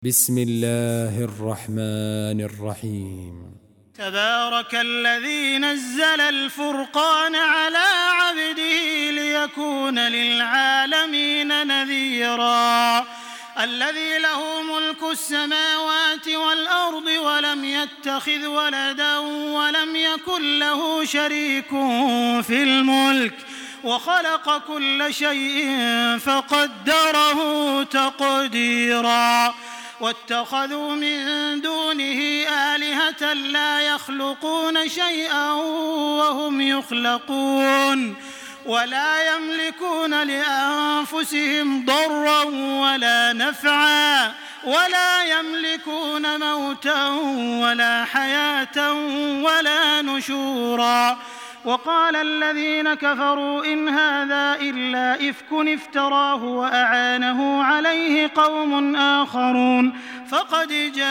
بسم الله الرحمن الرحيم. تبارك الذي نزل الفرقان على عبده ليكون للعالمين نذيرا الذي له ملك السماوات والأرض ولم يتخذ ولدا ولم يكن له شريك في الملك وخلق كل شيء فقدره تقديرا واتخذوا من دونه آلهة لا يخلقون شيئا وهم يخلقون ولا يملكون لأنفسهم ضرا ولا نفعا ولا يملكون موتا ولا حياة ولا نشورا. وقال الذين كفروا إن هذا إلا إفك افتراه وأعانه عليه قوم آخرون فقد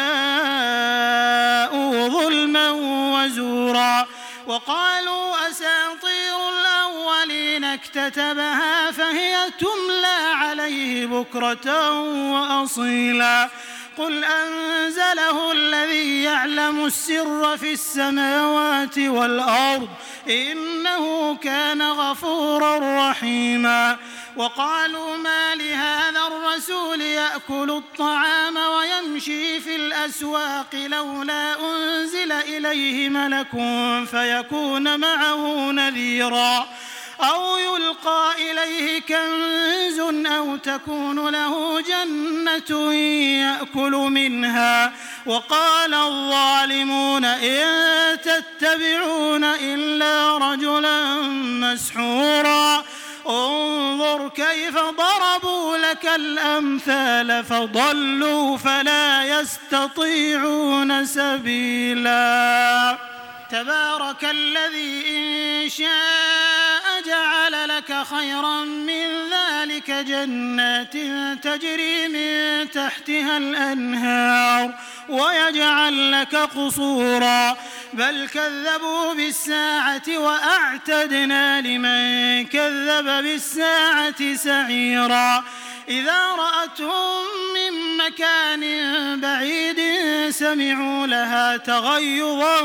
جاءوا ظلما وزورا. وقالوا أساطير الأولين اكتتبها فهي تملى عليه بكرة وأصيلا. قل أنزله الذي يعلم السر في السماوات والأرض إنه كان غفورا رحيما. وقالوا ما لهذا الرسول يأكل الطعام ويمشي في الأسواق لولا أنزل إليه ملك فيكون معه نذيرا أو يلقى إليه كنز أو تكون له جنة يأكل منها. وقال الظالمون إن تتبعون إلا رجلا مسحورا. انظر كيف ضربوا لك الأمثال فضلوا فلا يستطيعون سبيلا. تبارك الذي إن شاء جعل لك خيرا من ذلك جنات تجري من تحتها الأنهار ويجعل لك قصورا بل كذبوا بالساعة وأعتدنا لمن كذب بالساعة سعيرا. إذا رأتهم من مكان بعيد سمعوا لها تغيظا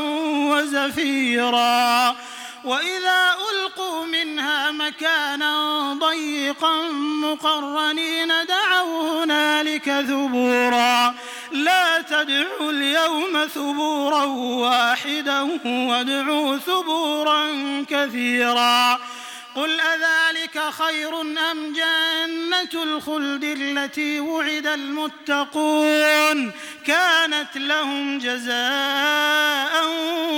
وزفيرا وإذا ألقوا منها مكانا ضيقا مقرنين دعوا هنالك ثبورا. لا تدعوا اليوم ثبورا واحدا وادعوا ثبورا كثيرا. قل أذلك خير أم جنة الخلد التي وعد المتقون كانت لهم جزاء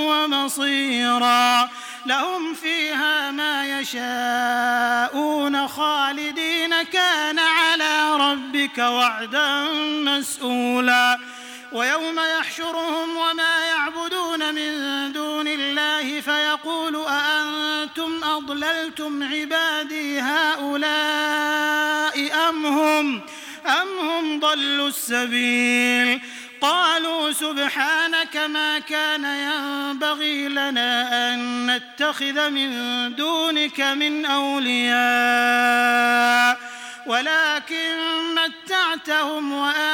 ومصيرا. لهم فيها ما يشاءون خالدين كان على ربك وعدا مسئولا. ويوم يحشرهم وما يعبدون من دون الله فيقول أأنتم أضللتم عبادي هؤلاء أم هم ضلوا السبيل. قالوا سبحانك ما كان ينبغي لنا أن نتخذ من دونك من أولياء ولكن متعتهم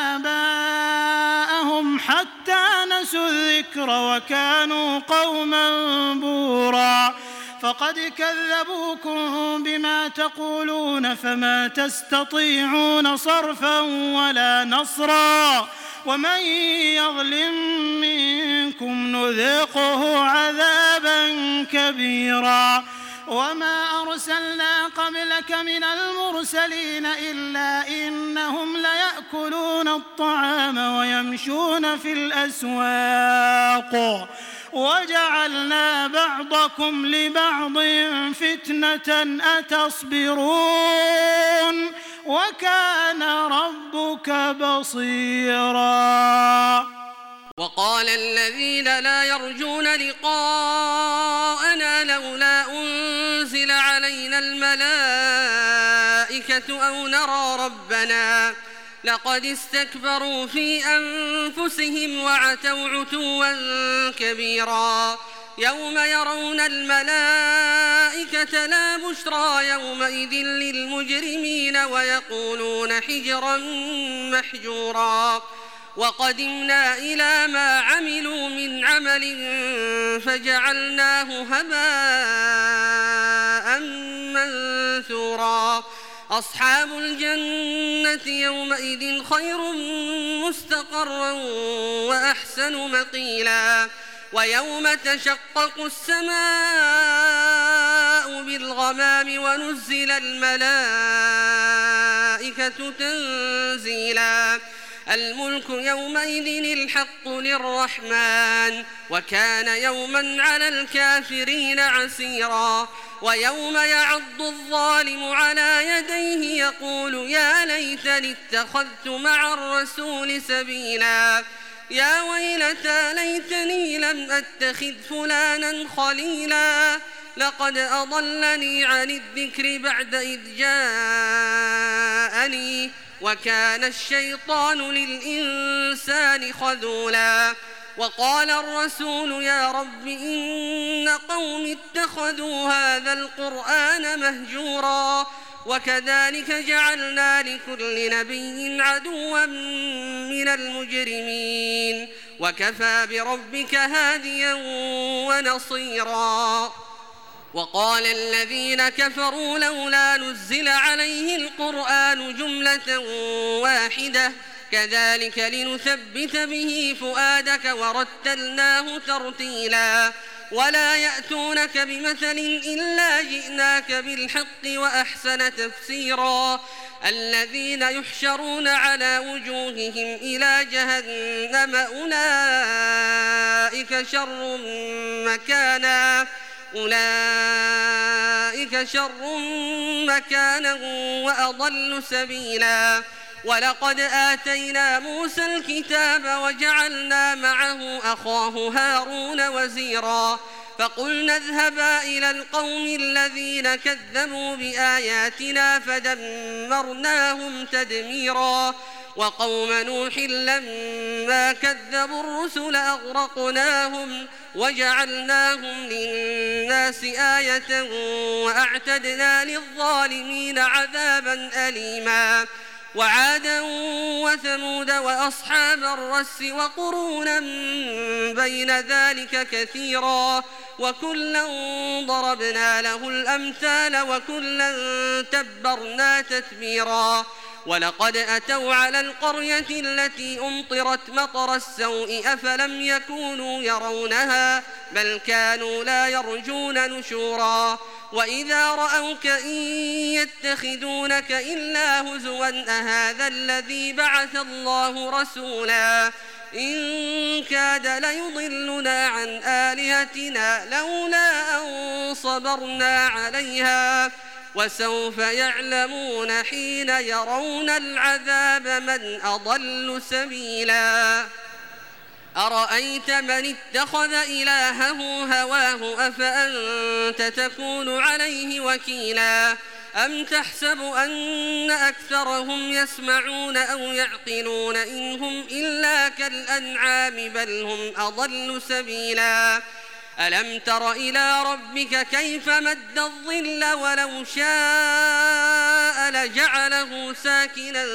وآباءهم حتى نسوا الذكر وكانوا قوما بورا. فقد كذبوكم بما تقولون فما تستطيعون صرفا ولا نصرا ومن يظلم منكم نذقه عذابا كبيرا. وما أرسلنا قبلك من المرسلين إلا إنهم ليأكلون الطعام ويمشون في الأسواق وجعلنا بعضكم لبعض فتنة أتصبرون وكان ربك بصيرا. وقال الذين لا يرجون لقاءنا لولا أنزل علينا الملائكة أو نرى ربنا لقد استكبروا في أنفسهم وعتوا عتوا كبيرا. يوم يرون الملائكة لا بشرى يومئذ للمجرمين ويقولون حجرا محجورا. وقدمنا إلى ما عملوا من عمل فجعلناه هباء منثورا أصحاب الجنة يومئذ خير مستقرا وأحسن مقيلا ويوم تشقق السماء بالغمام ونزل الملائكة تنزيلا الملك يومئذ الحق للرحمن وكان يوما على الكافرين عسيرا ويوم يعض الظالم على يديه يقول يا ليتني اتخذت مع الرسول سبيلا يا ويلتى ليتني لم أتخذ فلانا خليلا لقد أضلني عن الذكر بعد إذ جاءني وكان الشيطان للإنسان خذولا وقال الرسول يا رب إن قوم اتخذوا هذا القرآن مهجورا وكذلك جعلنا لكل نبي عدوا من المجرمين وكفى بربك هاديا ونصيرا وقال الذين كفروا لولا نزل عليه القرآن جملة واحدة كذلك لنثبت به فؤادك ورتلناه ترتيلا ولا يأتونك بمثل إلا جئناك بالحق وأحسن تفسيرا الذين يحشرون على وجوههم إلى جهنم أولئك شر مكانا وأضل سبيلا ولقد آتينا موسى الكتاب وجعلنا معه أخاه هارون وزيرا فقلنا اذهبا إلى القوم الذين كذبوا بآياتنا فدمرناهم تدميرا وقوم نوح لما كذبوا الرسل أغرقناهم وجعلناهم للناس آية وأعتدنا للظالمين عذابا أليما وعادا وثمود وأصحاب الرس وقرونا بين ذلك كثيرا وكلا ضربنا له الأمثال وكلا تبرنا تتبيرا ولقد أتوا على القرية التي أمطرت مطر السوء أفلم يكونوا يرونها بل كانوا لا يرجون نشورا وإذا رأوك إن يتخذونك إلا هزوا أهذا الذي بعث الله رسولا إن كاد ليضلنا عن آلهتنا لولا أن صبرنا عليها وسوف يعلمون حين يرون العذاب من أضل سبيلا أرأيت من اتخذ إلهه هواه أفأنت تكون عليه وكيلا أم تحسب أن أكثرهم يسمعون أو يعقلون إن هم إلا كالأنعام بل هم أضل سبيلا ألم تر إلى ربك كيف مد الظل ولو شاء لجعله ساكنا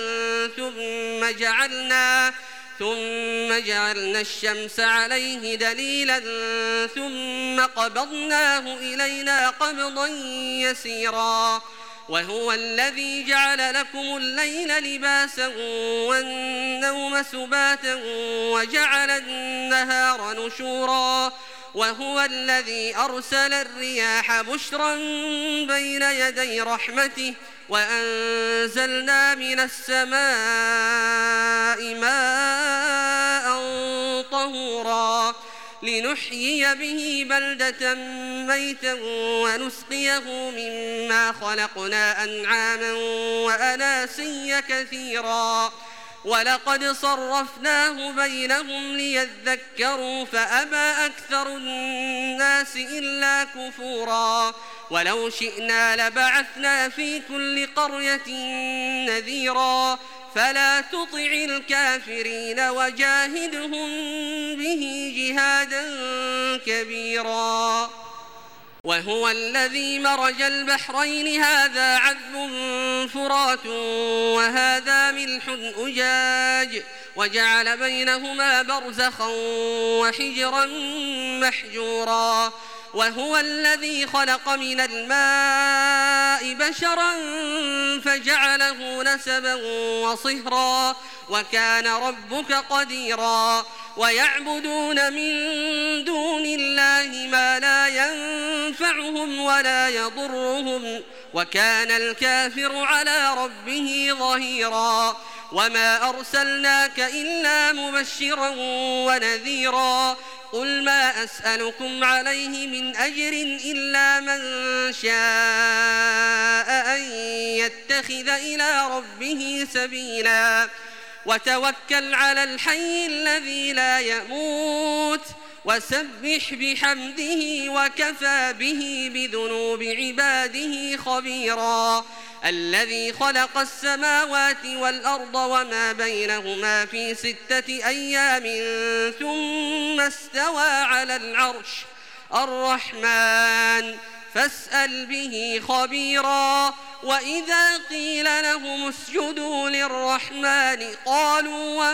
ثم جعلنا الشمس عليه دليلا ثم قبضناه إلينا قبضا يسيرا وهو الذي جعل لكم الليل لباسا والنوم سباتا وجعل النهار نشورا وهو الذي أرسل الرياح بشرا بين يدي رحمته وأنزلنا من السماء ماء طهورا لنحيي به بلدة ميتا ونسقيه مما خلقنا أنعاما وأناسيا كثيرا ولقد صرفناه بينهم ليذكروا فأبى أكثر الناس إلا كفورا ولو شئنا لبعثنا في كل قرية نذيرا فلا تطع الكافرين وجاهدهم به جهادا كبيرا وهو الذي مرج البحرين هذا عذب فرات وهذا ملح أجاج وجعل بينهما برزخا وحجرا محجورا وهو الذي خلق من الماء بشرا فجعله نسبا وصهرا وكان ربك قديرا ويعبدون من دون الله ما لا ينفعهم ولا يضرهم وكان الكافر على ربه ظهيرا وما أرسلناك إلا مبشرا ونذيرا قل ما أسألكم عليه من أجر إلا من شاء أن يتخذ إلى ربه سبيلا وتوكل على الحي الذي لا يموت وسبح بحمده وكفى به بذنوب عباده خبيرا الذي خلق السماوات والأرض وما بينهما في 6 أيام ثم استوى على العرش الرحمن فاسأل به خبيرا وإذا قيل لهم اسجدوا للرحمن قالوا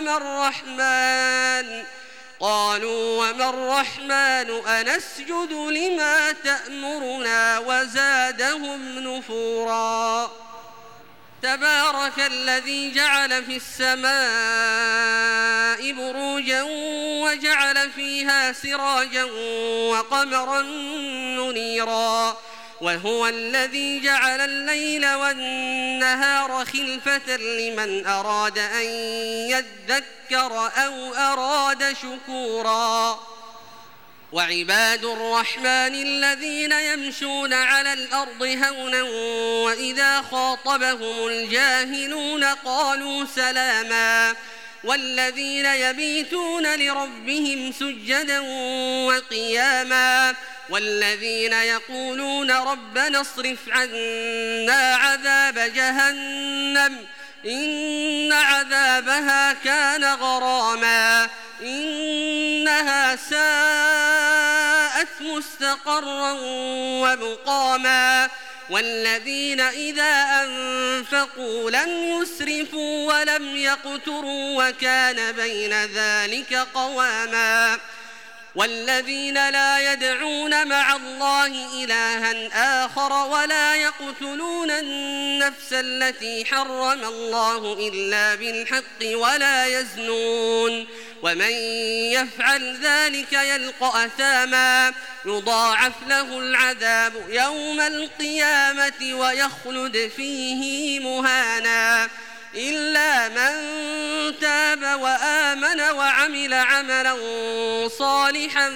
وما الرحمن أنسجد لما تأمرنا وزادهم نفورا تبارك الذي جعل في السماء بروجا وجعل فيها سراجا وقمرا منيرا وهو الذي جعل الليل والنهار خلفة لمن أراد أن يذكر أو أراد شكورا وعباد الرحمن الذين يمشون على الأرض هونا وإذا خاطبهم الجاهلون قالوا سلاما والذين يبيتون لربهم سجدا وقياما والذين يقولون ربنا اصرف عنا عذاب جهنم إن عذابها كان غراما إنها ساءت مستقرا ومقاما والذين إذا أنفقوا لم يسرفوا ولم يقتروا وكان بين ذلك قواما والذين لا يدعون مع الله إلها آخر ولا يقتلون النفس التي حرم الله إلا بالحق ولا يزنون ومن يفعل ذلك يلقى أثاما يضاعف له العذاب يوم القيامة ويخلد فيه مهانا إلا من تاب وآمن وعمل عملا صالحا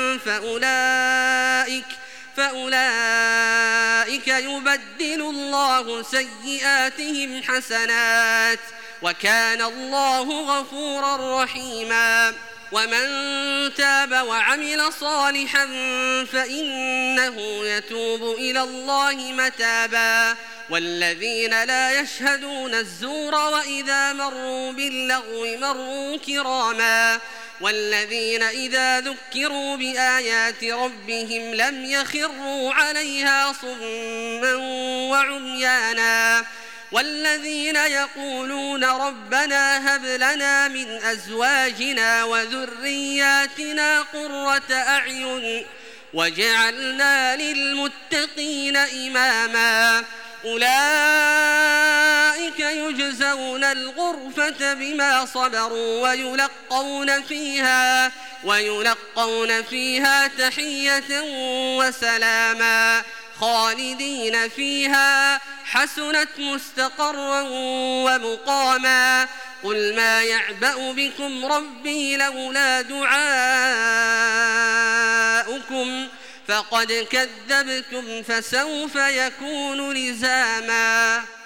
فأولئك يبدل الله سيئاتهم حسنات وكان الله غفورا رحيما ومن تاب وعمل صالحا فإنه يتوب إلى الله متابا والذين لا يشهدون الزور وإذا مروا باللغو مروا كراما والذين إذا ذكروا بآيات ربهم لم يخروا عليها صما وعميانا والذين يقولون ربنا هب لنا من أزواجنا وذرياتنا قرة أعين وجعلنا للمتقين إماما أولئك يجزون الغرفة بما صبروا ويلقون فيها تحية وسلاما خالدين فيها حسنت مستقرا ومقاما قل ما يعبأ بكم ربي لولا دعاؤكم فقد كذبتم فسوف يكون لزاما